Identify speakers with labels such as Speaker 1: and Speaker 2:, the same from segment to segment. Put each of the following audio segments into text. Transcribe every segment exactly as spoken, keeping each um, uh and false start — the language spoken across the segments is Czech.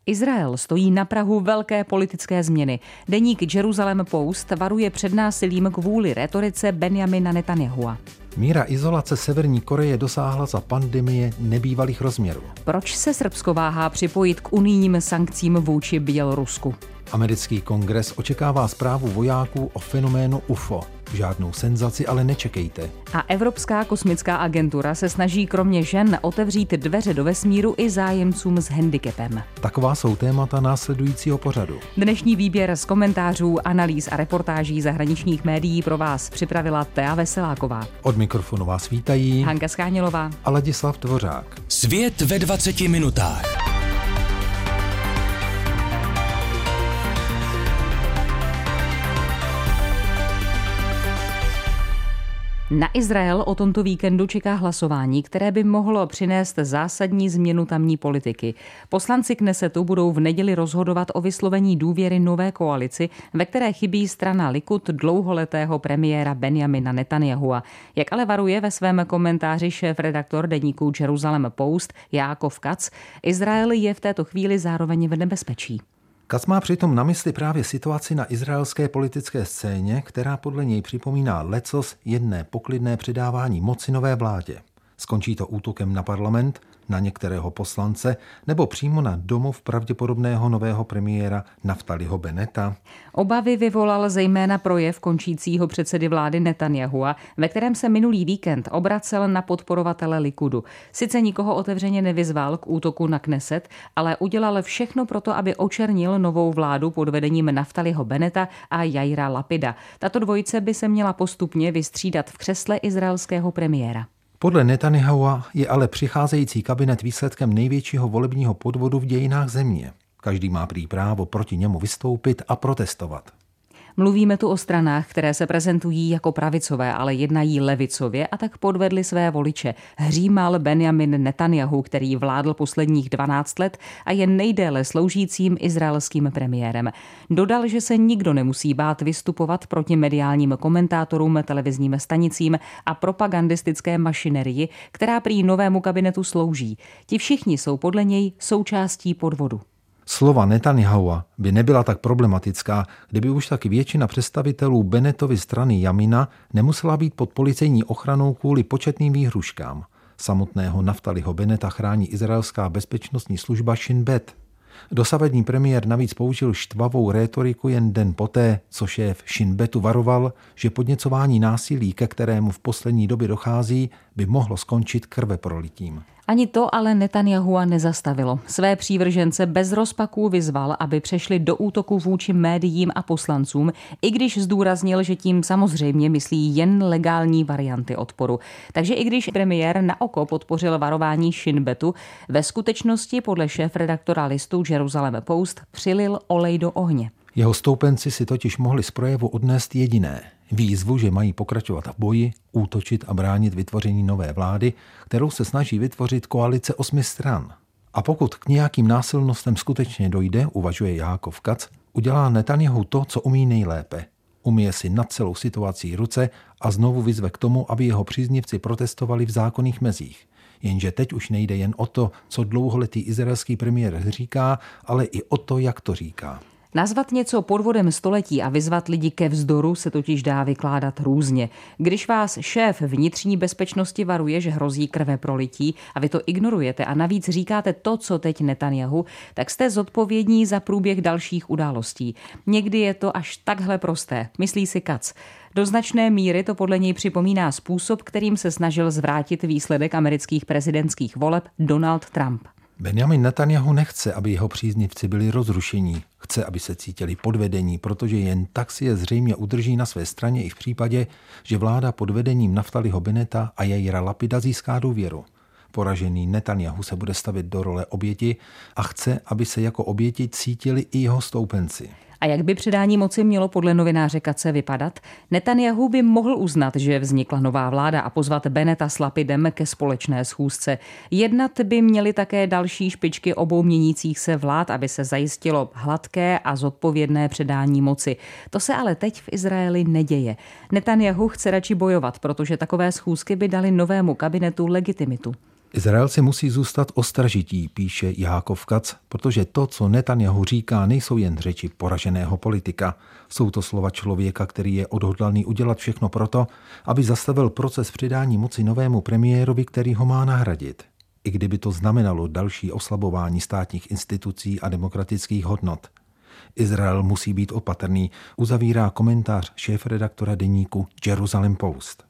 Speaker 1: Izrael stojí na prahu velké politické změny. Deník Jerusalem Post varuje před násilím kvůli retorice Benjamina Netanyahua.
Speaker 2: Míra izolace Severní Koreje dosáhla za pandemie nebývalých rozměrů.
Speaker 1: Proč se Srbsko váhá připojit k unijním sankcím vůči Bělorusku?
Speaker 2: Americký kongres očekává zprávu vojáků o fenoménu U F O. Žádnou senzaci ale nečekejte.
Speaker 1: A Evropská kosmická agentura se snaží kromě žen otevřít dveře do vesmíru i zájemcům s handicapem.
Speaker 2: Taková jsou témata následujícího pořadu.
Speaker 1: Dnešní výběr z komentářů, analýz a reportáží zahraničních médií pro vás připravila Thea Veseláková.
Speaker 2: Od mikrofonu vás vítají
Speaker 1: Hanka Skánělová
Speaker 2: a Ladislav Dvořák.
Speaker 3: Svět ve dvaceti minutách.
Speaker 1: Na Izrael o tomto víkendu čeká hlasování, které by mohlo přinést zásadní změnu tamní politiky. Poslanci Knesetu budou v neděli rozhodovat o vyslovení důvěry nové koalici, ve které chybí strana Likud dlouholetého premiéra Benjamina Netanyahua. Jak ale varuje ve svém komentáři šéfredaktor deníku Jerusalem Post Jákov Katz, Izrael je v této chvíli zároveň v nebezpečí.
Speaker 2: Katz má přitom na mysli právě situaci na izraelské politické scéně, která podle něj připomíná lecos jedné poklidné předávání moci nové vládě. Skončí to útokem na parlament, na některého poslance nebo přímo na domov pravděpodobného nového premiéra Naftaliho Benneta.
Speaker 1: Obavy vyvolal zejména projev končícího předsedy vlády Netanyahua, ve kterém se minulý víkend obracel na podporovatele Likudu. Sice nikoho otevřeně nevyzval k útoku na Kneset, ale udělal všechno proto, aby očernil novou vládu pod vedením Naftaliho Benneta a Jaira Lapida. Tato dvojice by se měla postupně vystřídat v křesle izraelského premiéra.
Speaker 2: Podle Netanyahua je ale přicházející kabinet výsledkem největšího volebního podvodu v dějinách země. Každý má prý právo proti němu vystoupit a protestovat.
Speaker 1: Mluvíme tu o stranách, které se prezentují jako pravicové, ale jednají levicově a tak podvedli své voliče. Hřímal Benjamin Netanyahu, který vládl posledních dvanáct let a je nejdéle sloužícím izraelským premiérem. Dodal, že se nikdo nemusí bát vystupovat proti mediálním komentátorům, televizním stanicím a propagandistické mašinerii, která prý novému kabinetu slouží. Ti všichni jsou podle něj součástí podvodu.
Speaker 2: Slova Netanyahua by nebyla tak problematická, kdyby už taky většina představitelů Bennettovy strany Jamina nemusela být pod policejní ochranou kvůli početným výhruškám. Samotného Naftaliho Benneta chrání izraelská bezpečnostní služba Shin Bet. Dosavadní premiér navíc použil štvavou rétoriku jen den poté, co šéf Shin Betu varoval, že podněcování násilí, ke kterému v poslední době dochází, by mohlo skončit krveprolitím.
Speaker 1: Ani to ale Netanyahua nezastavilo. Své přívržence bez rozpaků vyzval, aby přešli do útoku vůči médiím a poslancům, i když zdůraznil, že tím samozřejmě myslí jen legální varianty odporu. Takže i když premiér na oko podpořil varování Shin Betu, ve skutečnosti podle šéfredaktora listu Jerusalem Post přilil olej do ohně.
Speaker 2: Jeho stoupenci si totiž mohli z projevu odnést jediné. Výzvu, že mají pokračovat v boji, útočit a bránit vytvoření nové vlády, kterou se snaží vytvořit koalice osmi stran. A pokud k nějakým násilnostem skutečně dojde, uvažuje Jákov Katz, udělá Netanyahu to, co umí nejlépe. Umije si nad celou situací ruce a znovu vyzve k tomu, aby jeho příznivci protestovali v zákonných mezích. Jenže teď už nejde jen o to, co dlouholetý izraelský premiér říká, ale i o to, jak to říká.
Speaker 1: Nazvat něco podvodem století a vyzvat lidi ke vzdoru se totiž dá vykládat různě. Když vás šéf vnitřní bezpečnosti varuje, že hrozí krveprolití a vy to ignorujete a navíc říkáte to, co teď Netanyahu, tak jste zodpovědní za průběh dalších událostí. Někdy je to až takhle prosté, myslí si Katz. Do značné míry to podle něj připomíná způsob, kterým se snažil zvrátit výsledek amerických prezidentských voleb Donald Trump.
Speaker 2: Benjamin Netanyahu nechce, aby jeho příznivci byli rozrušení. Chce, aby se cítili podvedení, protože jen tak si je zřejmě udrží na své straně i v případě, že vláda pod vedením Naftaliho Benneta a Jaira Lapida získá důvěru. Poražený Netanyahu se bude stavět do role oběti a chce, aby se jako oběti cítili i jeho stoupenci.
Speaker 1: A jak by předání moci mělo podle novináře Katze vypadat? Netanyahu by mohl uznat, že vznikla nová vláda a pozvat Benneta s Lapidem ke společné schůzce. Jednat by měly také další špičky obou měnících se vlád, aby se zajistilo hladké a zodpovědné předání moci. To se ale teď v Izraeli neděje. Netanyahu chce radši bojovat, protože takové schůzky by daly novému kabinetu legitimitu.
Speaker 2: Izraelci musí zůstat ostražití, píše Jákov Kac, protože to, co Netanjahu říká, nejsou jen řeči poraženého politika. Jsou to slova člověka, který je odhodlaný udělat všechno proto, aby zastavil proces předání moci novému premiérovi, který ho má nahradit. I kdyby to znamenalo další oslabování státních institucí a demokratických hodnot. Izrael musí být opatrný, uzavírá komentář šéfredaktora deníku Jerusalem Post.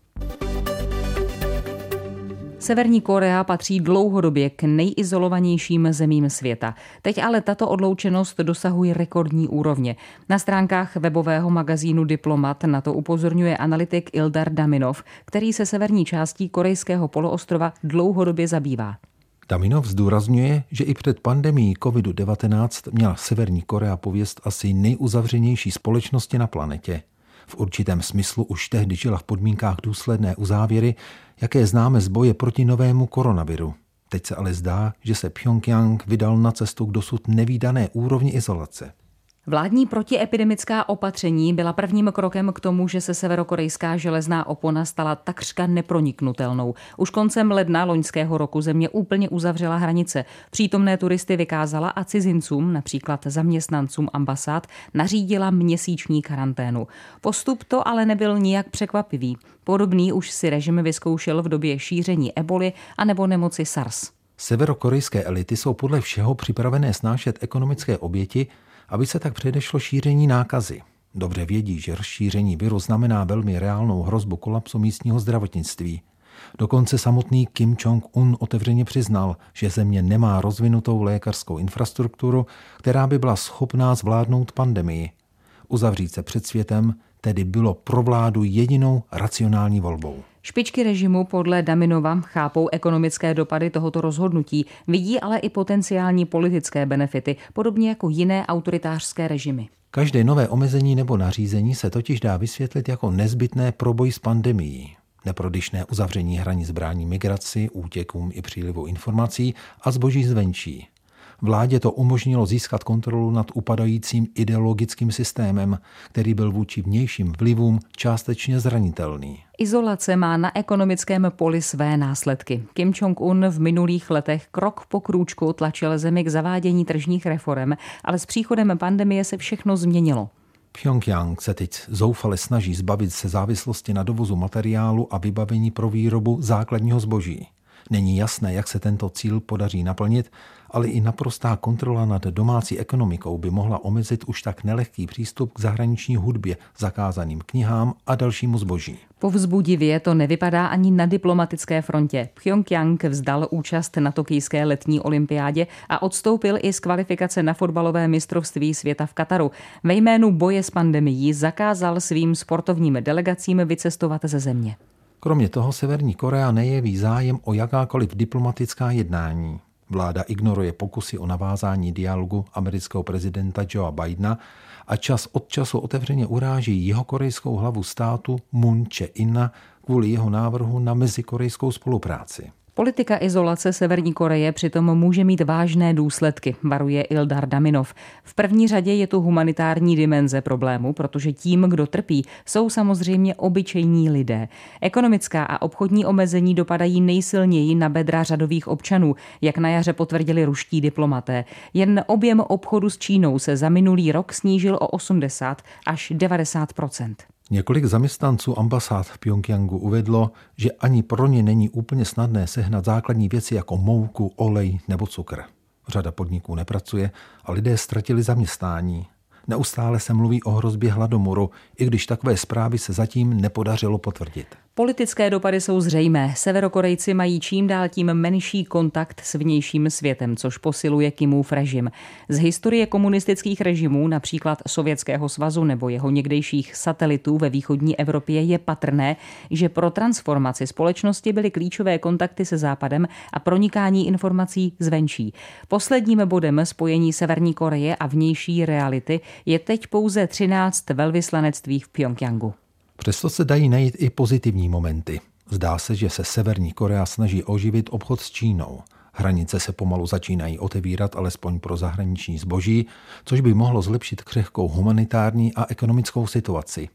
Speaker 1: Severní Korea patří dlouhodobě k nejizolovanějším zemím světa. Teď ale tato odloučenost dosahuje rekordní úrovně. Na stránkách webového magazínu Diplomat na to upozorňuje analytik Ildar Daminov, který se severní částí korejského poloostrova dlouhodobě zabývá.
Speaker 2: Daminov zdůrazňuje, že i před pandemií kovid devatenáct měla Severní Korea pověst asi nejuzavřenější společnosti na planetě. V určitém smyslu už tehdy žila v podmínkách důsledné uzávěry, jaké známe z boje proti novému koronaviru. Teď se ale zdá, že se Pchjongjang vydal na cestu k dosud nevídané úrovni izolace.
Speaker 1: Vládní protiepidemická opatření byla prvním krokem k tomu, že se severokorejská železná opona stala takřka neproniknutelnou. Už koncem ledna loňského roku země úplně uzavřela hranice. Přítomné turisty vykázala a cizincům, například zaměstnancům ambasád, nařídila měsíční karanténu. Postup to ale nebyl nijak překvapivý. Podobný už si režim vyzkoušel v době šíření eboli anebo nemoci SARS.
Speaker 2: Severokorejské elity jsou podle všeho připravené snášet ekonomické oběti, aby se tak předešlo šíření nákazy. Dobře vědí, že rozšíření viru znamená velmi reálnou hrozbu kolapsu místního zdravotnictví. Dokonce samotný Kim Jong-un otevřeně přiznal, že země nemá rozvinutou lékařskou infrastrukturu, která by byla schopná zvládnout pandemii. Uzavřít se před světem tedy bylo pro vládu jedinou racionální volbou.
Speaker 1: Špičky režimu podle Daminova chápou ekonomické dopady tohoto rozhodnutí, vidí ale i potenciální politické benefity, podobně jako jiné autoritářské režimy.
Speaker 2: Každé nové omezení nebo nařízení se totiž dá vysvětlit jako nezbytné pro boj s pandemií. Neprodyšné uzavření hranic brání migraci, útěkům i přílivu informací a zboží zvenčí. Vládě to umožnilo získat kontrolu nad upadajícím ideologickým systémem, který byl vůči vnějším vlivům částečně zranitelný.
Speaker 1: Izolace má na ekonomickém poli své následky. Kim Jong-un v minulých letech krok po krůčku tlačil zemi k zavádění tržních reforem, ale s příchodem pandemie se všechno změnilo.
Speaker 2: Pchjongjang se teď zoufale snaží zbavit se závislosti na dovozu materiálu a vybavení pro výrobu základního zboží. Není jasné, jak se tento cíl podaří naplnit, ale i naprostá kontrola nad domácí ekonomikou by mohla omezit už tak nelehký přístup k zahraniční hudbě, zakázaným knihám a dalšímu zboží.
Speaker 1: Povzbudivě to nevypadá ani na diplomatické frontě. Pchjongjang vzdal účast na tokijské letní olympiádě a odstoupil i z kvalifikace na fotbalové mistrovství světa v Kataru. Ve jménu boje s pandemií zakázal svým sportovním delegacím vycestovat ze země.
Speaker 2: Kromě toho Severní Korea nejeví zájem o jakákoliv diplomatická jednání. Vláda ignoruje pokusy o navázání dialogu amerického prezidenta Joea Bidena a čas od času otevřeně uráží jihokorejskou hlavu státu Moon Jae-ina kvůli jeho návrhu na mezikorejskou spolupráci.
Speaker 1: Politika izolace Severní Koreje přitom může mít vážné důsledky, varuje Ildar Daminov. V první řadě je tu humanitární dimenze problému, protože tím, kdo trpí, jsou samozřejmě obyčejní lidé. Ekonomická a obchodní omezení dopadají nejsilněji na bedra řadových občanů, jak na jaře potvrdili ruští diplomaté. Jen objem obchodu s Čínou se za minulý rok snížil o osmdesát až devadesát procent.
Speaker 2: Několik zaměstnanců ambasád v Pchjongjangu uvedlo, že ani pro ně není úplně snadné sehnat základní věci jako mouku, olej nebo cukr. Řada podniků nepracuje a lidé ztratili zaměstnání. Neustále se mluví o hrozbě hladomoru, i když takové zprávy se zatím nepodařilo potvrdit.
Speaker 1: Politické dopady jsou zřejmé. Severokorejci mají čím dál tím menší kontakt s vnějším světem, což posiluje Kimův režim. Z historie komunistických režimů, například Sovětského svazu nebo jeho někdejších satelitů ve východní Evropě, je patrné, že pro transformaci společnosti byly klíčové kontakty se Západem a pronikání informací zvenčí. Posledním bodem spojení Severní Koreje a vnější reality je teď pouze třináct velvyslanectví v Pchjongjangu.
Speaker 2: Přesto se dají najít i pozitivní momenty. Zdá se, že se Severní Korea snaží oživit obchod s Čínou. Hranice se pomalu začínají otevírat alespoň pro zahraniční zboží, což by mohlo zlepšit křehkou humanitární a ekonomickou situaci.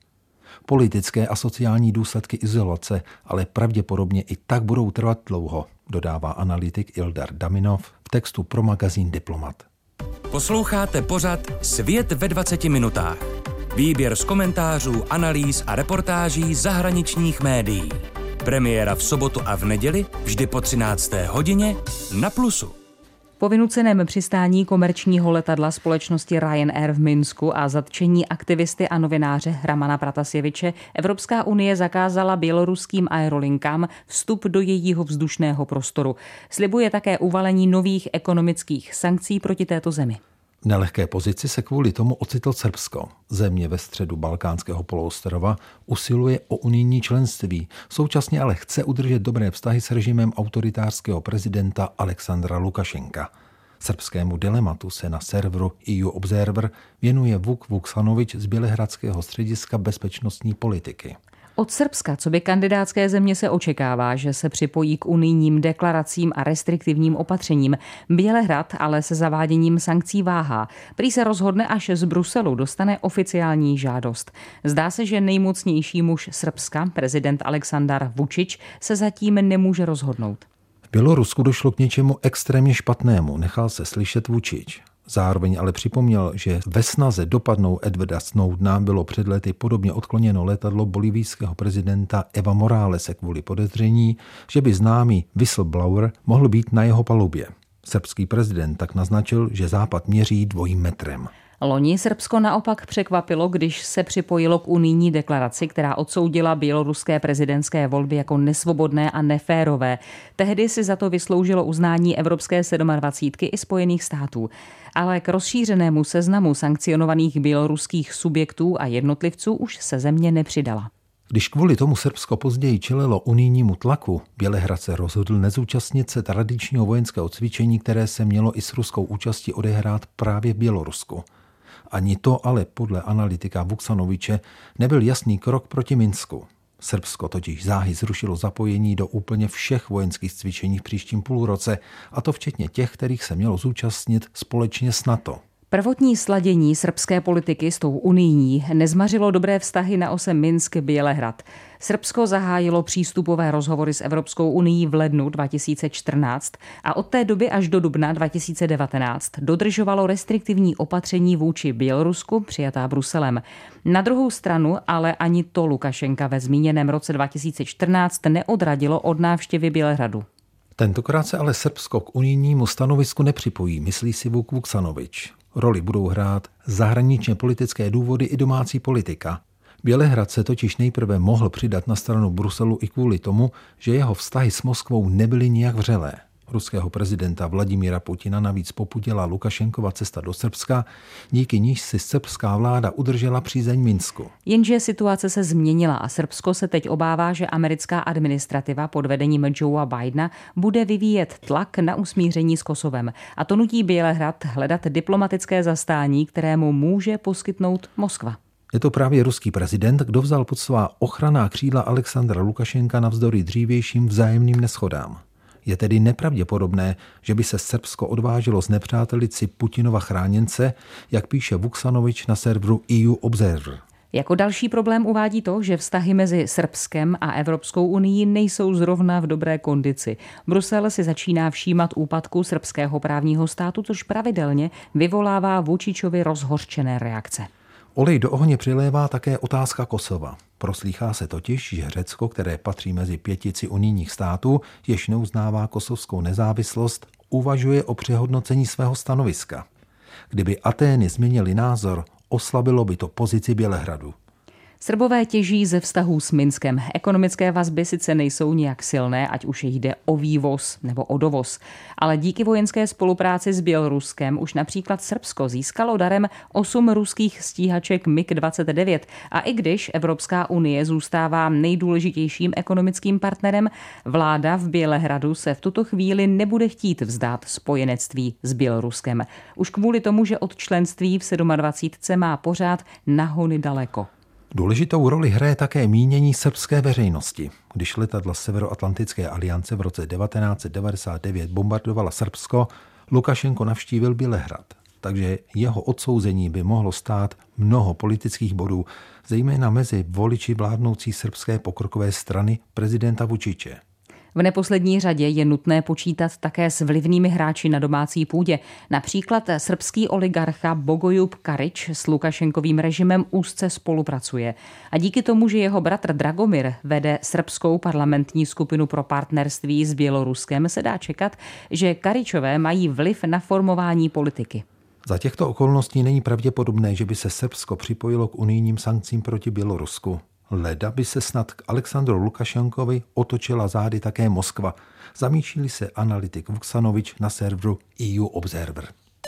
Speaker 2: Politické a sociální důsledky izolace ale pravděpodobně i tak budou trvat dlouho, dodává analytik Ildar Daminov v textu pro magazín Diplomat.
Speaker 3: Posloucháte pořad Svět ve dvaceti minutách. Výběr z komentářů, analýz a reportáží zahraničních médií. Premiéra v sobotu a v neděli vždy po třinácté hodině na Plusu.
Speaker 1: Po vynuceném přistání komerčního letadla společnosti Ryanair v Minsku a zatčení aktivisty a novináře Ramana Pratasjeviče Evropská unie zakázala běloruským aerolinkám vstup do jejího vzdušného prostoru. Slibuje také uvalení nových ekonomických sankcí proti této zemi.
Speaker 2: V nelehké pozici se kvůli tomu ocitl Srbsko. Země ve středu Balkánského poloostrova usiluje o unijní členství, současně ale chce udržet dobré vztahy s režimem autoritářského prezidenta Alexandra Lukašenka. Srbskému dilematu se na serveru E U Observer věnuje Vuk Vuksanovič z Bělehradského střediska bezpečnostní politiky.
Speaker 1: Od Srbska, co by kandidátské země, se očekává, že se připojí k unijním deklaracím a restriktivním opatřením. Bělehrad ale se zaváděním sankcí váhá. Prý se rozhodne, až z Bruselu dostane oficiální žádost. Zdá se, že nejmocnější muž Srbska, prezident Aleksandar Vučić, se zatím nemůže rozhodnout.
Speaker 2: V Bělorusku došlo k něčemu extrémně špatnému, nechal se slyšet Vučić. Zároveň ale připomněl, že ve snaze dopadnout Edwarda Snowdena bylo před lety podobně odkloněno letadlo bolivijského prezidenta Eva Moralese kvůli podezření, že by známý whistleblower mohl být na jeho palubě. Srbský prezident tak naznačil, že Západ měří dvojím metrem.
Speaker 1: Loni Srbsko naopak překvapilo, když se připojilo k unijní deklaraci, která odsoudila běloruské prezidentské volby jako nesvobodné a neférové. Tehdy si za to vysloužilo uznání Evropské sedmadvacítky i Spojených států. Ale k rozšířenému seznamu sankcionovaných běloruských subjektů a jednotlivců už se země nepřidala.
Speaker 2: Když kvůli tomu Srbsko později čelilo unijnímu tlaku, Bělehrad se rozhodl nezúčastnit se tradičního vojenského cvičení, které se mělo i s ruskou účastí odehrát právě v Bělorusku. Ani to ale podle analytika Vuksanoviče nebyl jasný krok proti Minsku. Srbsko totiž záhy zrušilo zapojení do úplně všech vojenských cvičení v příštím půlroce, a to včetně těch, kterých se mělo zúčastnit společně s NATO.
Speaker 1: Prvotní sladění srbské politiky s tou unijní nezmařilo dobré vztahy na ose Minsk-Bělehrad. Srbsko zahájilo přístupové rozhovory s Evropskou unií v lednu dva tisíce čtrnáct a od té doby až do dubna dva tisíce devatenáct dodržovalo restriktivní opatření vůči Bělorusku přijatá Bruselem. Na druhou stranu ale ani to Lukašenka ve zmíněném roce dva tisíce čtrnáct neodradilo od návštěvy Bělehradu.
Speaker 2: Tentokrát se ale Srbsko k unijnímu stanovisku nepřipojí, myslí si Vuk Vuksanovič. Roli budou hrát zahraničně politické důvody i domácí politika. Bělehrad se totiž nejprve mohl přidat na stranu Bruselu i kvůli tomu, že jeho vztahy s Moskvou nebyly nijak vřelé. Ruského prezidenta Vladimíra Putina navíc popudila Lukašenkova cesta do Srbska, díky níž si srbská vláda udržela přízeň Minsku.
Speaker 1: Jenže situace se změnila a Srbsko se teď obává, že americká administrativa pod vedením Joea Bidena bude vyvíjet tlak na usmíření s Kosovem. A to nutí Bělehrad hledat diplomatické zastání, kterému může poskytnout Moskva.
Speaker 2: Je to právě ruský prezident, kdo vzal pod svá ochranná křídla Alexandra Lukašenka navzdory dřívějším vzájemným neshodám. Je tedy nepravděpodobné, že by se Srbsko odvážilo znepřátelit si Putinova chráněnce, jak píše Vuksanovič na serveru E U Observer.
Speaker 1: Jako další problém uvádí to, že vztahy mezi Srbskem a Evropskou unii nejsou zrovna v dobré kondici. Brusel si začíná všímat úpadku srbského právního státu, což pravidelně vyvolává Vučićovi rozhořčené reakce.
Speaker 2: Olej do ohně přilévá také otázka Kosova. Proslýchá se totiž, že Řecko, které patří mezi pětici unijních států, jež neuznává kosovskou nezávislost, uvažuje o přehodnocení svého stanoviska. Kdyby Atény změnily názor, oslabilo by to pozici Bělehradu.
Speaker 1: Srbové těží ze vztahů s Minskem. Ekonomické vazby sice nejsou nijak silné, ať už jde o vývoz nebo o dovoz, ale díky vojenské spolupráci s Běloruskem už například Srbsko získalo darem osm ruských stíhaček M I G dvacet devět a i když Evropská unie zůstává nejdůležitějším ekonomickým partnerem, vláda v Bělehradu se v tuto chvíli nebude chtít vzdát spojenectví s Běloruskem. Už kvůli tomu, že od členství v dvacítce sedm má pořád nahony daleko.
Speaker 2: Důležitou roli hraje také mínění srbské veřejnosti. Když letadla Severoatlantické aliance v roce devatenáct set devadesát devět bombardovala Srbsko, Lukašenko navštívil Bělehrad. takže jeho odsouzení by mohlo stát mnoho politických bodů, zejména mezi voliči vládnoucí srbské pokrokové strany prezidenta Vučiče.
Speaker 1: V neposlední řadě je nutné počítat také s vlivnými hráči na domácí půdě. Například srbský oligarcha Bogojub Karić s Lukašenkovým režimem úzce spolupracuje. A díky tomu, že jeho bratr Dragomir vede srbskou parlamentní skupinu pro partnerství s Běloruskem, se dá čekat, že Karićové mají vliv na formování politiky.
Speaker 2: Za těchto okolností není pravděpodobné, že by se Srbsko připojilo k unijním sankcím proti Bělorusku. Leda by se snad k Alexandru Lukašenkovi otočila zády také Moskva, zamýšlí se analytik Vuksanovič na serveru E U Observer.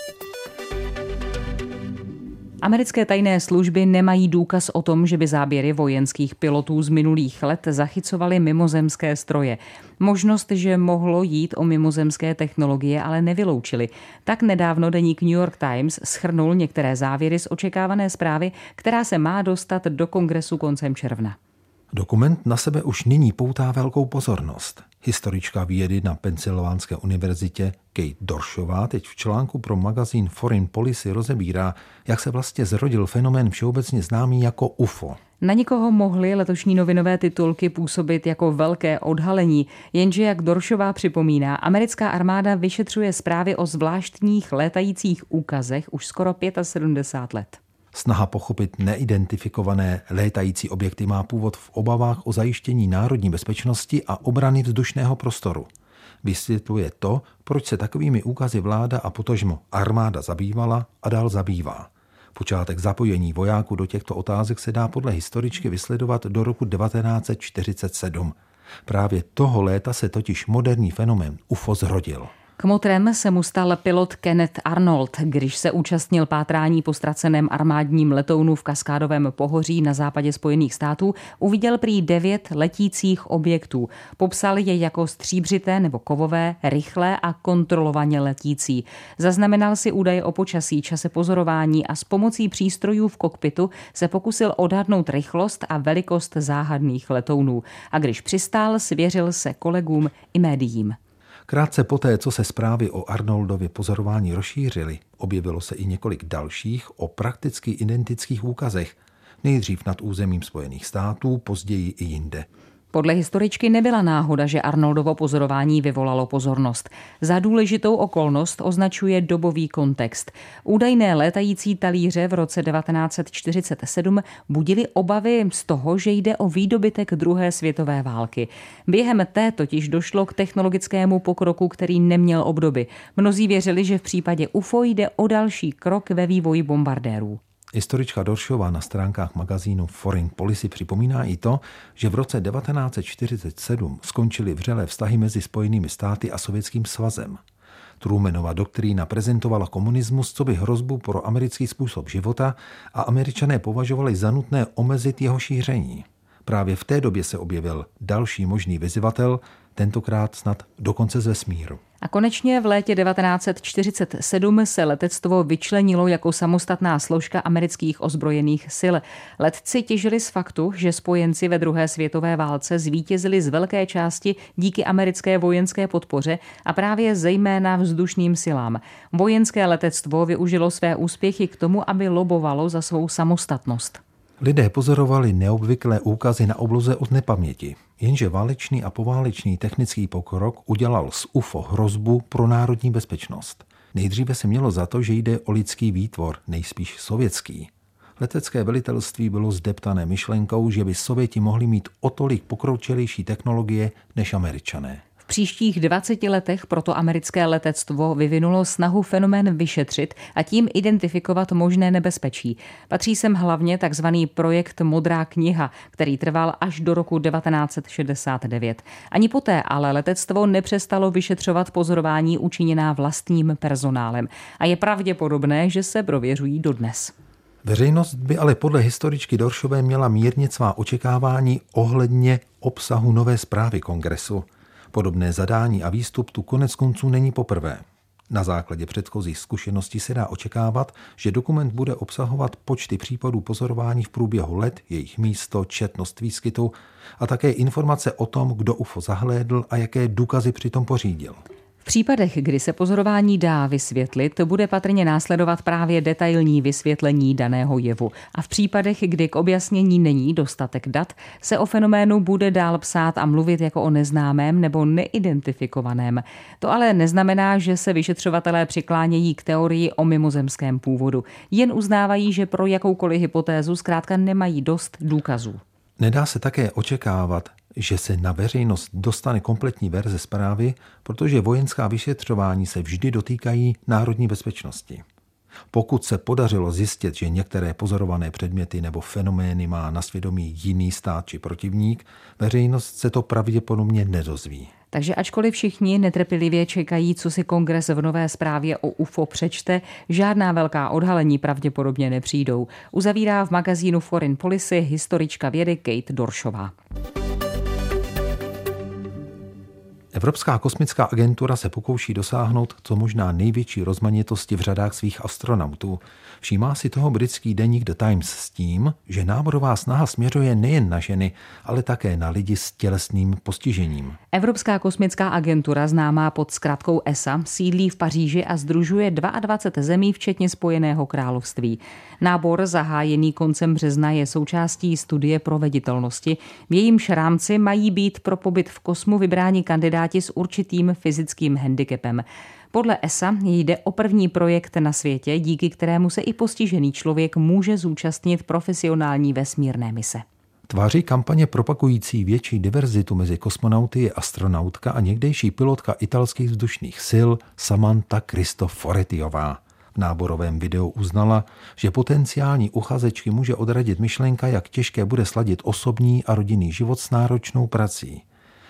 Speaker 1: Americké tajné služby nemají důkaz o tom, že by záběry vojenských pilotů z minulých let zachycovaly mimozemské stroje. Možnost, že mohlo jít o mimozemské technologie, ale nevyloučili. Tak nedávno deník New York Times shrnul některé závěry z očekávané zprávy, která se má dostat do Kongresu koncem června.
Speaker 2: Dokument na sebe už nyní poutá velkou pozornost. Historička vědy na Pensylvánské univerzitě Kate Dorshová teď v článku pro magazín Foreign Policy rozebírá, jak se vlastně zrodil fenomén všeobecně známý jako U F O.
Speaker 1: Na nikoho mohly letošní novinové titulky působit jako velké odhalení, jenže, jak Dorshová připomíná, americká armáda vyšetřuje zprávy o zvláštních létajících úkazech už skoro sedmdesát pět let.
Speaker 2: Snaha pochopit neidentifikované létající objekty má původ v obavách o zajištění národní bezpečnosti a obrany vzdušného prostoru. Vysvětluje to, proč se takovými úkazy vláda a potažmo armáda zabývala a dál zabývá. Počátek zapojení vojáků do těchto otázek se dá podle historičky vysledovat do roku devatenáct set čtyřicet sedm. Právě toho léta se totiž moderní fenomén U F O zrodil.
Speaker 1: Kmotrem se mu stal pilot Kenneth Arnold, když se účastnil pátrání po ztraceném armádním letounu v Kaskádovém pohoří na západě Spojených států, uviděl prý devět letících objektů. Popsal je jako stříbřité nebo kovové, rychlé a kontrolovaně letící. Zaznamenal si údaje o počasí, čase pozorování a s pomocí přístrojů v kokpitu se pokusil odhadnout rychlost a velikost záhadných letounů. A když přistál, svěřil se kolegům i médiím.
Speaker 2: Krátce poté, co se zprávy o Arnoldově pozorování rozšířily, objevilo se i několik dalších o prakticky identických úkazech, nejdřív nad územím Spojených států, později i jinde.
Speaker 1: Podle historičky nebyla náhoda, že Arnoldovo pozorování vyvolalo pozornost. Za důležitou okolnost označuje dobový kontext. Údajné létající talíře v roce devatenáct set čtyřicet sedm budily obavy z toho, že jde o výdobytek druhé světové války. Během té totiž došlo k technologickému pokroku, který neměl obdoby. Mnozí věřili, že v případě U F O jde o další krok ve vývoji bombardérů.
Speaker 2: Historička Dorshová na stránkách magazínu Foreign Policy připomíná i to, že v roce devatenáct set čtyřicet sedm skončily vřelé vztahy mezi Spojenými státy a Sovětským svazem. Trumanova doktrína prezentovala komunismus coby hrozbu pro americký způsob života a Američané považovali za nutné omezit jeho šíření. Právě v té době se objevil další možný vyzývatel, tentokrát snad dokonce z vesmíru.
Speaker 1: A konečně v létě devatenáct set čtyřicet sedm se letectvo vyčlenilo jako samostatná složka amerických ozbrojených sil. Letci těžili z faktu, že spojenci ve druhé světové válce zvítězili z velké části díky americké vojenské podpoře a právě zejména vzdušným silám. Vojenské letectvo využilo své úspěchy k tomu, aby lobovalo za svou samostatnost.
Speaker 2: Lidé pozorovali neobvyklé úkazy na obloze od nepaměti, jenže válečný a poválečný technický pokrok udělal z U F O hrozbu pro národní bezpečnost. Nejdříve se mělo za to, že jde o lidský výtvor, nejspíš sovětský. Letecké velitelství bylo zdeptané myšlenkou, že by Sověti mohli mít o tolik pokročilejší technologie než Američané.
Speaker 1: V příštích dvaceti letech proto americké letectvo vyvinulo snahu fenomén vyšetřit a tím identifikovat možné nebezpečí. Patří sem hlavně takzvaný projekt Modrá kniha, který trval až do roku devatenáct set šedesát devět. Ani poté ale letectvo nepřestalo vyšetřovat pozorování učiněná vlastním personálem a je pravděpodobné, že se prověřují dodnes.
Speaker 2: Veřejnost by ale podle historičky Dorshové měla mírnit svá očekávání ohledně obsahu nové zprávy Kongresu. Podobné zadání a výstup tu konec konců není poprvé. Na základě předchozích zkušeností se dá očekávat, že dokument bude obsahovat počty případů pozorování v průběhu let, jejich místo, četnost výskytu a také informace o tom, kdo U F O zahlédl a jaké důkazy přitom pořídil.
Speaker 1: V případech, kdy se pozorování dá vysvětlit, bude patrně následovat právě detailní vysvětlení daného jevu. A v případech, kdy k objasnění není dostatek dat, se o fenoménu bude dál psát a mluvit jako o neznámém nebo neidentifikovaném. To ale neznamená, že se vyšetřovatelé přiklánějí k teorii o mimozemském původu. Jen uznávají, že pro jakoukoliv hypotézu zkrátka nemají dost důkazů.
Speaker 2: Nedá se také očekávat, že se na veřejnost dostane kompletní verze zprávy, protože vojenská vyšetřování se vždy dotýkají národní bezpečnosti. Pokud se podařilo zjistit, že některé pozorované předměty nebo fenomény má na svědomí jiný stát či protivník, veřejnost se to pravděpodobně nedozví.
Speaker 1: Takže ačkoliv všichni netrpělivě čekají, co si kongres v nové zprávě o U F O přečte, žádná velká odhalení pravděpodobně nepřijdou. Uzavírá v magazínu Foreign Policy historička vědy Kate Dorshová.
Speaker 2: Evropská kosmická agentura se pokouší dosáhnout co možná největší rozmanitosti v řadách svých astronautů. Všímá si toho britský deník The Times s tím, že náborová snaha směřuje nejen na ženy, ale také na lidi s tělesným postižením.
Speaker 1: Evropská kosmická agentura, známá pod zkratkou E S A, sídlí v Paříži a sdružuje dvacet dva zemí, včetně Spojeného království. Nábor, zahájený koncem března, je součástí studie proveditelnosti. V jejímž rámci mají být pro pobyt v kosmu vybráni kandidáti s určitým fyzickým handicapem. Podle E S A jde o první projekt na světě, díky kterému se i postižený člověk může zúčastnit profesionální vesmírné mise.
Speaker 2: Tváří kampaně propagující větší diverzitu mezi kosmonauty je astronautka a někdejší pilotka italských vzdušných sil Samantha Cristoforetiová. V náborovém videu uznala, že potenciální uchazečky může odradit myšlenka, jak těžké bude sladit osobní a rodinný život s náročnou prací.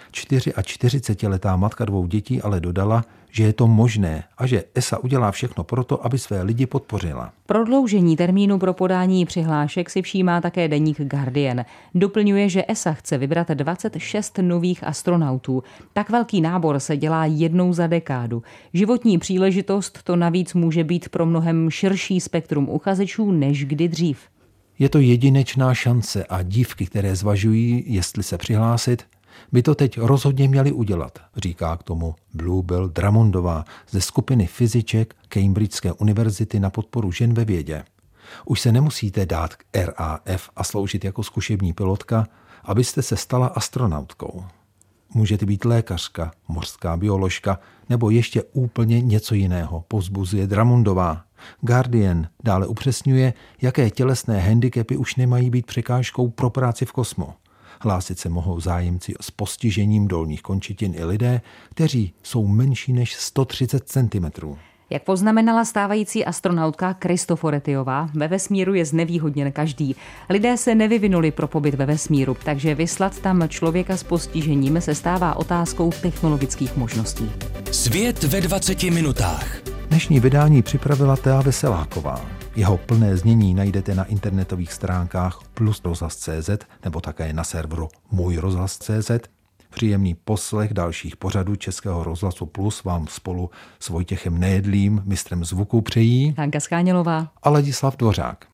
Speaker 2: čtyřiačtyřicetiletá matka dvou dětí ale dodala, že je to možné a že E S A udělá všechno proto, aby své lidi podpořila.
Speaker 1: Prodloužení termínu pro podání přihlášek si všímá také deník Guardian. Doplňuje, že E S A chce vybrat dvacet šest nových astronautů. Tak velký nábor se dělá jednou za dekádu. Životní příležitost to navíc může být pro mnohem širší spektrum uchazečů než kdy dřív.
Speaker 2: Je to jedinečná šance a dívky, které zvažují, jestli se přihlásit, by to teď rozhodně měli udělat, říká k tomu Bluebell Drummondová ze skupiny fyziček Cambridgeské univerzity na podporu žen ve vědě. Už se nemusíte dát k R A F a sloužit jako zkušební pilotka, abyste se stala astronautkou. Můžete být lékařka, mořská bioložka nebo ještě úplně něco jiného, povzbuzuje Drummondová. Guardian dále upřesňuje, jaké tělesné handicapy už nemají být překážkou pro práci v kosmu. Hlásit se mohou zájemci s postižením dolních končetin i lidé, kteří jsou menší než sto třicet centimetrů.
Speaker 1: Jak poznamenala stávající astronautka Cristoforetiová, ve vesmíru je znevýhodněn každý. Lidé se nevyvinuli pro pobyt ve vesmíru, takže vyslat tam člověka s postižením se stává otázkou technologických možností.
Speaker 3: Svět ve dvaceti minutách.
Speaker 2: Dnešní vydání připravila Thea Veseláková. Jeho plné znění najdete na internetových stránkách plus rozhlas tečka cé zet nebo také na serveru můj rozhlas tečka cé zet. Příjemný poslech dalších pořadů Českého rozhlasu Plus vám spolu s Vojtěchem Nejedlým, mistrem zvuku, přejí
Speaker 1: Hanka Skánělová
Speaker 2: a Ladislav Dvořák.